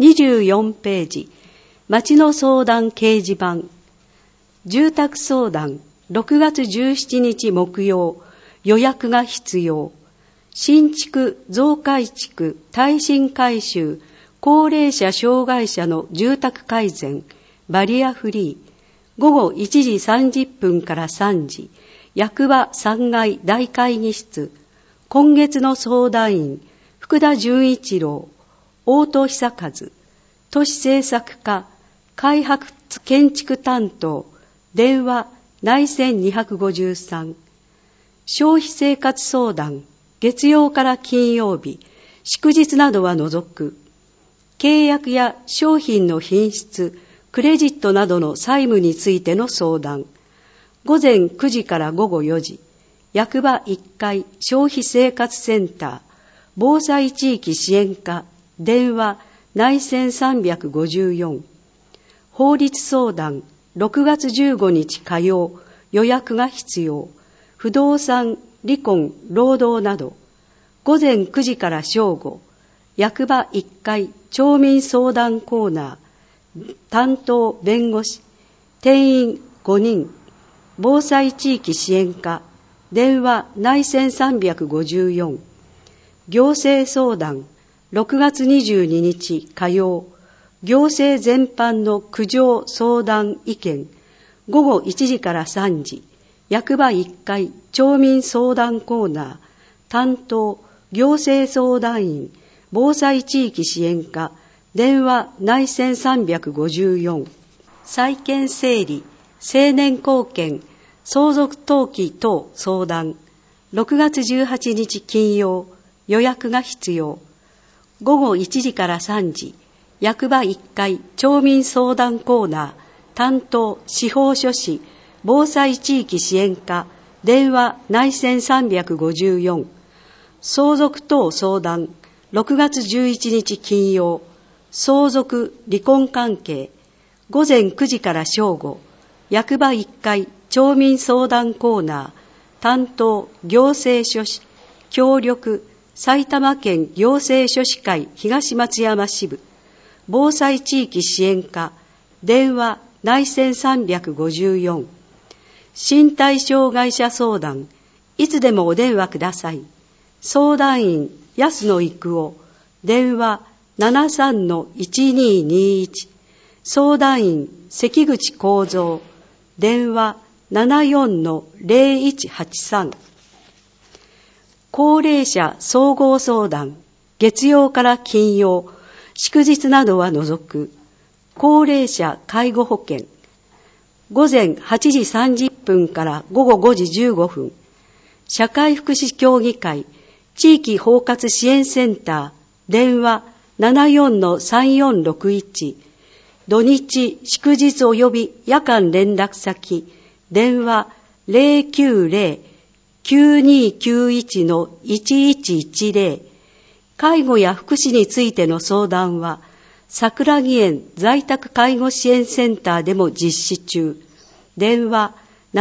24ページ、町の相談掲示板。住宅相談、6月17日木曜、予約が必要。新築、増改築、耐震改修、高齢者障害者の住宅改善、バリアフリー。午後1時30分から3時、役場3階大会議室。今月の相談員、福田純一郎、大戸久和、都市政策課、開発建築担当、電話内線253。消費生活相談、月曜から金曜日、祝日などは除く。契約や商品の品質、クレジットなどの債務についての相談。午前9時から午後4時、役場1階消費生活センター、防災地域支援課、電話内線354。法律相談、6月15日火曜、予約が必要。不動産、離婚、労働など。午前9時から正午、役場1階町民相談コーナー、担当弁護士、定員5人、防災地域支援課、電話内線354。行政相談、6月22日火曜、行政全般の苦情相談意見、午後1時から3時、役場1階町民相談コーナー、担当行政相談員、防災地域支援課、電話内線354。債権整理、成年後見、相続登記等相談。6月18日金曜、予約が必要。午後1時から3時、役場1階町民相談コーナー、担当司法書士、防災地域支援課、電話内線354。相続等相談。6月11日金曜、相続離婚関係。午前9時から正午、役場1階町民相談コーナー、担当行政書士、協力埼玉県行政書士会東松山支部、防災地域支援課、電話内線354。身体障害者相談、いつでもお電話ください。相談員安野育夫、電話73-1221。相談員関口幸三、電話74-0183。高齢者総合相談、月曜から金曜、祝日などは除く。高齢者介護保険。午前8時30分から午後5時15分。社会福祉協議会、地域包括支援センター、電話74-3461。土日、祝日及び夜間連絡先、電話090-9291-1110。介護や福祉についての相談は、桜木園在宅介護支援センターでも実施中。電話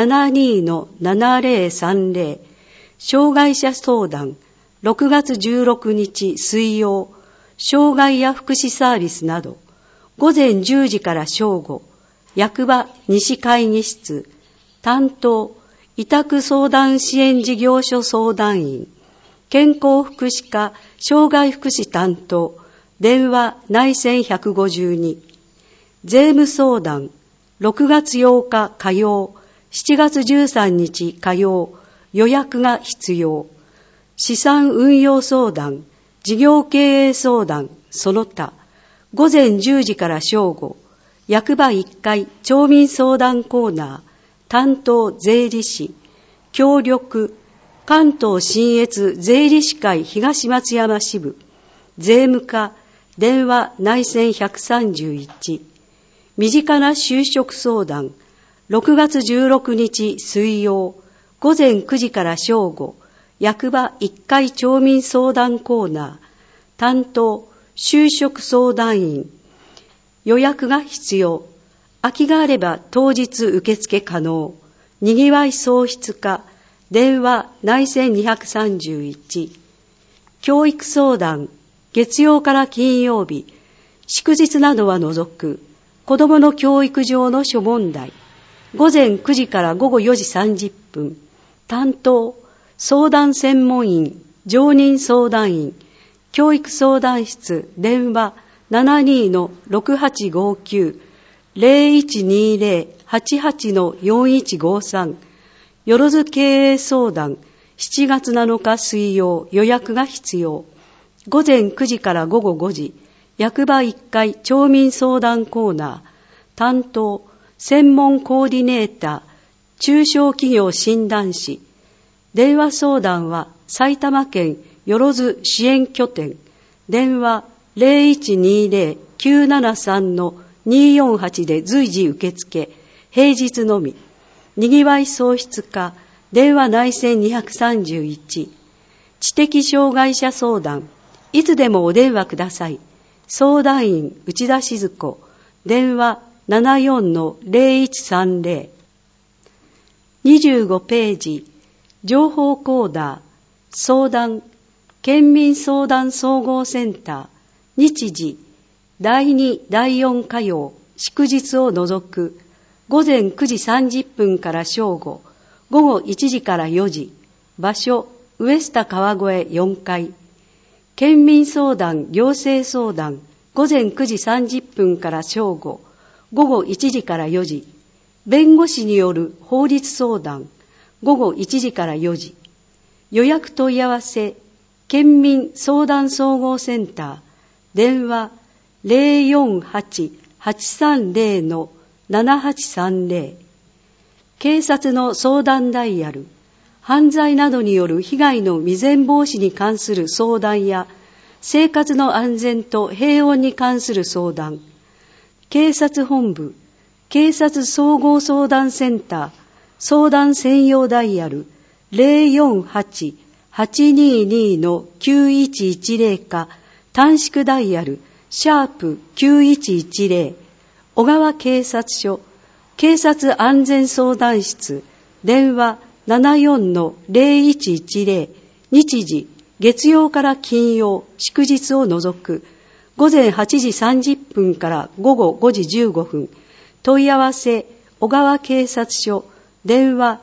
72-7030。障害者相談、6月16日水曜、障害や福祉サービスなど、午前10時から正午、役場西会議室、担当、委託相談支援事業所相談員、健康福祉課障害福祉担当、電話内線152。税務相談、6月8日火曜、7月13日火曜、予約が必要。資産運用相談、事業経営相談、その他、午前10時から正午、役場1階町民相談コーナー、担当税理士、協力、関東信越税理士会東松山支部、税務課、電話内線131。身近な就職相談、6月16日水曜、午前9時から正午、役場1階町民相談コーナー、担当就職相談員。予約が必要。空きがあれば当日受付可能。にぎわい創出課、電話内線231。教育相談、月曜から金曜日、 祝日などは除く子どもの教育上の諸問題、午前9時から午後4時30分、担当、相談専門員、常任相談員、教育相談室、電話 72-6859-0120-88-4153、よろず経営相談、7月7日水曜、予約が必要。午前9時から午後5時、役場1階町民相談コーナー、担当、専門コーディネーター、中小企業診断士。電話相談は埼玉県よろず支援拠点、電話 0120-973-248 で随時受付、平日のみ。にぎわい創出課、電話内線231。知的障害者相談、いつでもお電話ください。相談員内田静子、電話 74-0130。25ページ、情報コーダー、相談、県民相談総合センター、日時、第2、第4火曜、祝日を除く、午前9時30分から正午、午後1時から4時、場所、ウエスタ川越4階。県民相談、行政相談、午前9時30分から正午、午後1時から4時。弁護士による法律相談、午後1時から4時。予約問い合わせ、県民相談総合センター、電話 048-830-7830。警察の相談ダイヤル、犯罪などによる被害の未然防止に関する相談や、生活の安全と平穏に関する相談。警察本部、警察総合相談センター、相談専用ダイヤル 048-822-9110 か、短縮ダイヤル#9110、小川警察署、警察安全相談室、電話 74-0110、日時、月曜から金曜、祝日を除く、午前8時30分から午後5時15分、問い合わせ、小川警察署、電話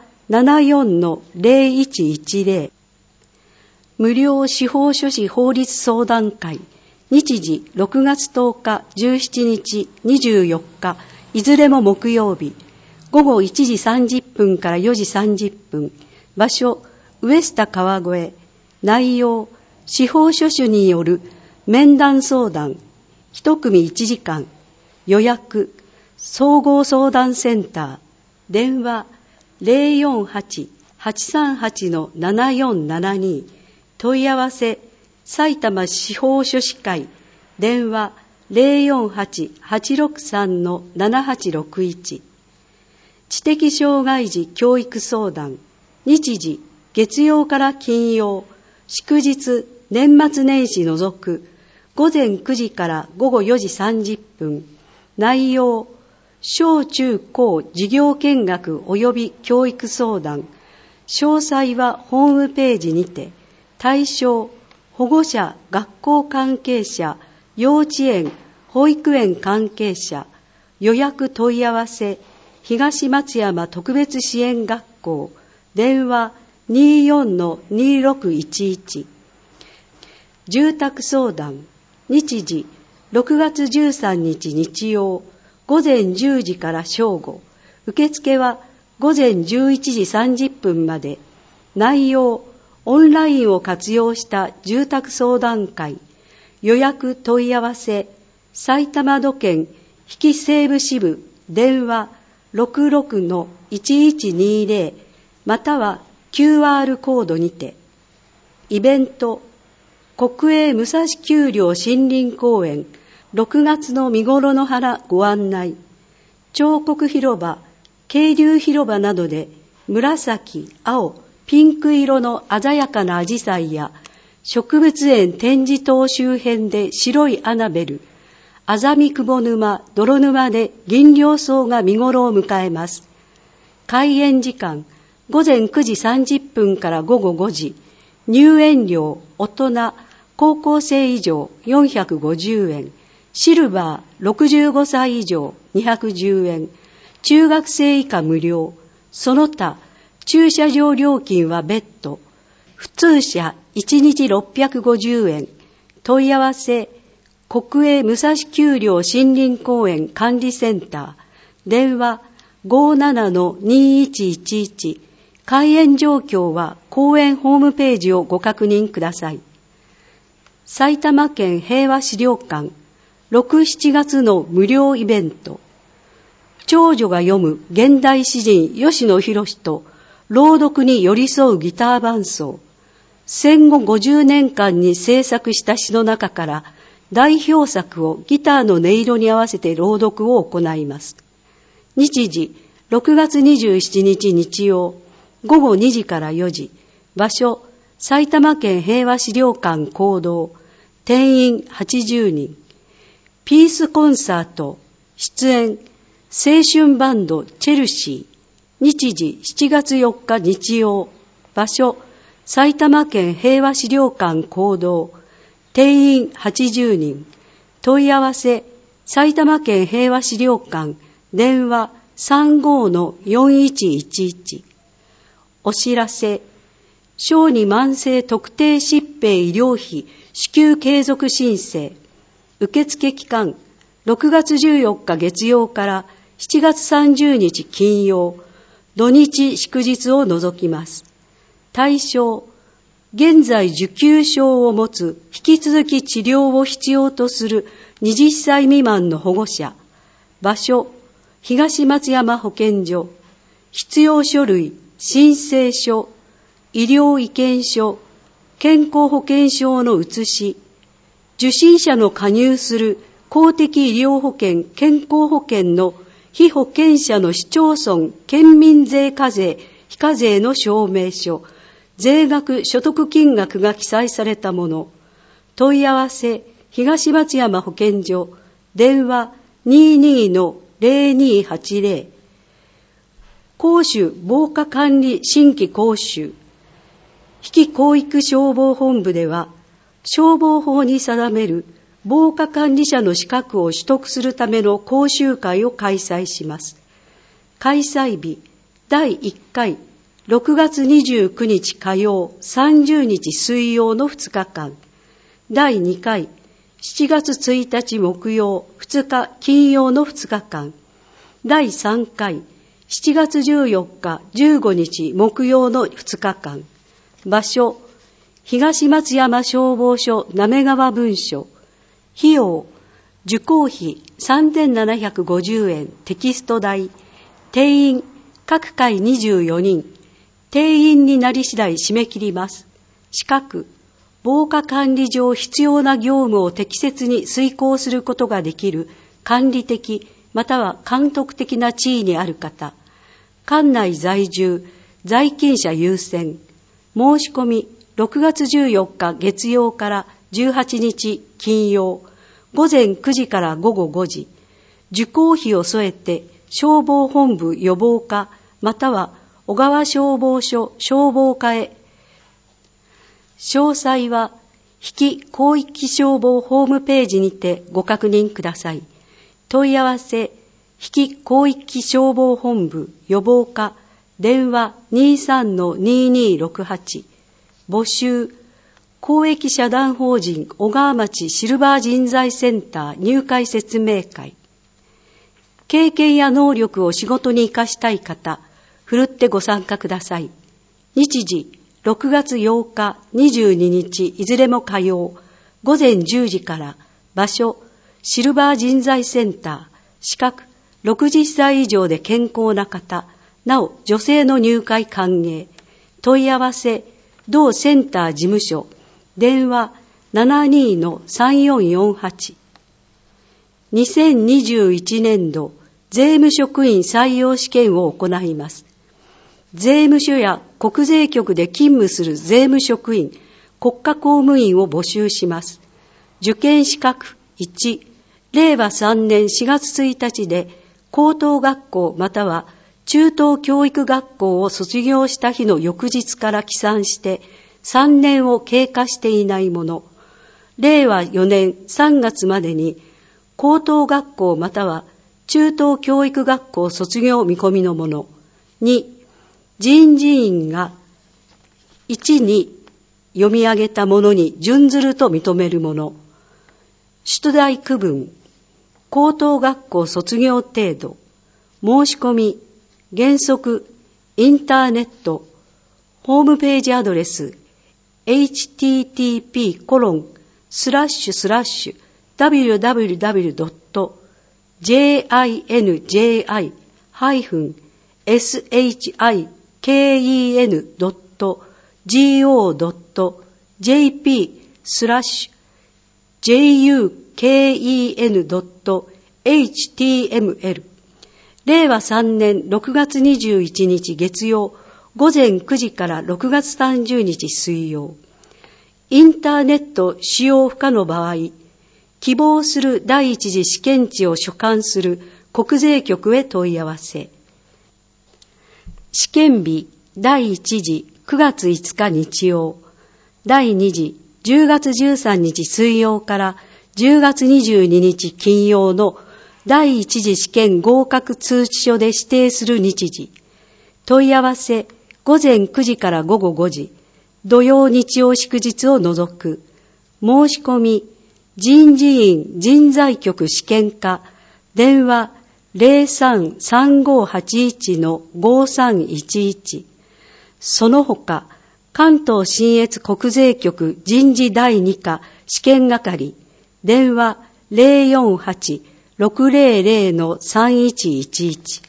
74-0110。無料司法書士法律相談会、日時6月10日、17日、24日、いずれも木曜日、午後1時30分から4時30分、場所、ウエスタ川越、内容、司法書士による面談相談、一組1時間、予約、総合相談センター、電話 048-838-7472、問い合わせ、埼玉司法書士会、電話 048-863-7861。知的障害児教育相談、日時、月曜から金曜、祝日、年末年始除く、午前9時から午後4時30分、内容、小中高授業見学及び教育相談、詳細はホームページにて、対象、保護者、学校関係者、幼稚園、保育園関係者、予約問い合わせ、東松山特別支援学校、電話 24-2611。住宅相談、日時、6月13日日曜、午前10時から正午、受付は午前11時30分まで。内容、オンラインを活用した住宅相談会。予約問い合わせ、埼玉土建比企西部支部、電話 66-1120 または QR コードにて。イベント、国営武蔵丘陵森林公園6月の見頃の花ご案内。彫刻広場、渓流広場などで紫、青、ピンク色の鮮やかなアジサイや植物園展示棟周辺で白いアナベル、あざみくぼ沼、泥沼で銀梁草が見頃を迎えます。開園時間、午前9時30分から午後5時。入園料、大人、高校生以上450円。 シルバー65歳以上210円、中学生以下無料、その他駐車場料金は別途、普通車1日650円、問い合わせ国営武蔵丘陵森林公園管理センター、電話 57-2111、開園状況は公園ホームページをご確認ください。埼玉県平和資料館6、7月の無料イベント、長女が読む現代詩人吉野博と朗読に寄り添うギター伴奏、戦後50年間に制作した詩の中から代表作をギターの音色に合わせて朗読を行います。日時6月27日日曜午後2時から4時、場所埼玉県平和資料館講堂、定員80人、ピースコンサート、出演青春バンドチェルシー、日時7月4日日曜、場所埼玉県平和資料館講堂、定員80人、問い合わせ埼玉県平和資料館、電話 35-4111。 お知らせ、小児慢性特定疾病医療費支給継続申請、受付期間6月14日月曜から7月30日金曜、土日祝日を除きます。対象、現在受給証を持つ引き続き治療を必要とする20歳未満の保護者、場所、東松山保健所、必要書類、申請書、医療意見書、健康保険証の写し、受診者の加入する公的医療保険・健康保険の被保険者の市町村県民税課税・非課税の証明書、税額・所得金額が記載されたもの、問い合わせ東松山保健所、電話 22-0280、公衆防火管理新規講習、比企広域消防本部では、消防法に定める防火管理者の資格を取得するための講習会を開催します。開催日、第1回、6月29日火曜、30日水曜の2日間。第2回、7月1日木曜、2日金曜の2日間。第3回、7月14日、15日木曜の2日間。場所、東松山消防署滑川分署。費用、受講費3750円テキスト代。定員、各回24人。定員になり次第締め切ります。資格、防火管理上必要な業務を適切に遂行することができる管理的または監督的な地位にある方。管内在住、在勤者優先。申し込み、6月14日月曜から18日金曜、午前9時から午後5時。受講費を添えて消防本部予防課または小川消防署消防課へ。詳細は比企広域消防ホームページにてご確認ください。問い合わせ比企広域消防本部予防課、電話 23-2268。募集、公益社団法人小川町シルバー人材センター入会説明会。経験や能力を仕事に生かしたい方、ふるってご参加ください。日時、6月8日、22日、いずれも火曜、午前10時から、場所、シルバー人材センター、資格、60歳以上で健康な方、なお女性の入会歓迎。問い合わせ、同センター事務所、電話 72-3448。2021年度税務職員採用試験を行います。税務署や国税局で勤務する税務職員、国家公務員を募集します。受験資格1、令和3年4月1日で高等学校または中等教育学校を卒業した日の翌日から起算して3年を経過していないもの。令和4年3月までに高等学校または中等教育学校卒業見込みの者。2、人事院が1に読み上げたものに準ずると認めるもの。出題区分、高等学校卒業程度、申し込み、原則、インターネット、ホームページアドレス、www.jinj-ken.go.jp/juken.html 令和3年6月21日月曜午前9時から6月30日水曜。インターネット使用不可の場合、希望する第一次試験地を所管する国税局へ問い合わせ。試験日第1次9月5日日曜、第2次10月13日水曜から10月22日金曜の第一次試験合格通知書で指定する日時。問い合わせ午前9時から午後5時。土曜日曜祝日を除く。申し込み人事院人材局試験課電話 03-3581-5311 その他関東信越国税局人事第2課試験係電話 048-600-3111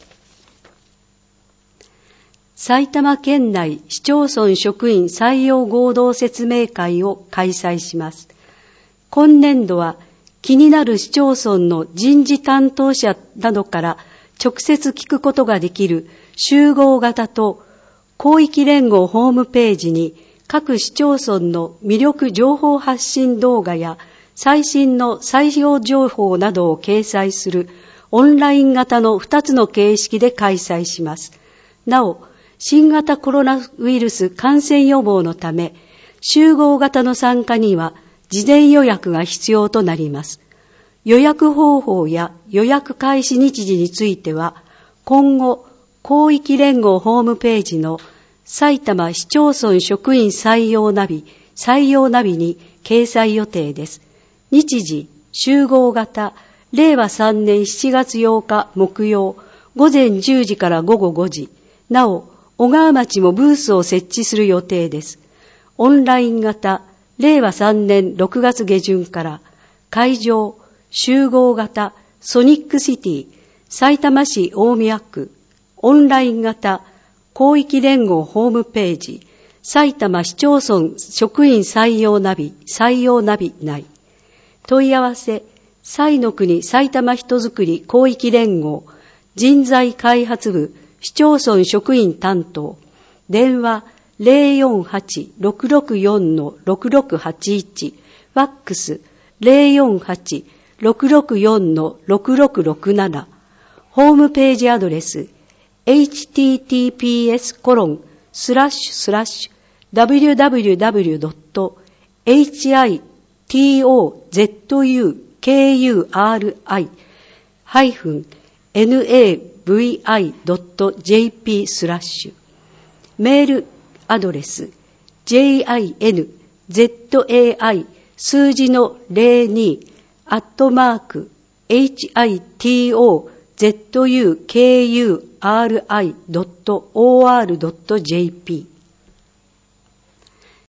埼玉県内市町村職員採用合同説明会を開催します。今年度は気になる市町村の人事担当者などから直接聞くことができる集合型と広域連合ホームページに各市町村の魅力情報発信動画や最新の採用情報などを掲載するオンライン型の2つの形式で開催します。なお、新型コロナウイルス感染予防のため、集合型の参加には事前予約が必要となります。予約方法や予約開始日時については、今後、広域連合ホームページの埼玉市町村職員採用ナビに掲載予定です。日時、集合型、令和3年7月8日木曜、午前10時から午後5時。なお、小川町もブースを設置する予定です。オンライン型、令和3年6月下旬から、会場、集合型、ソニックシティ、さいたま市大宮区、オンライン型、広域連合ホームページ、埼玉市町村職員採用ナビ内。問い合わせ、彩の国埼玉人づくり広域連合、人材開発部、市町村職員担当、電話048-664-6681、ファックス048-664-6667、ホームページアドレス、https://www.hitozui-navi.jp/ メールアドレス jinzai 数字の02 @hitozukuri.or.jp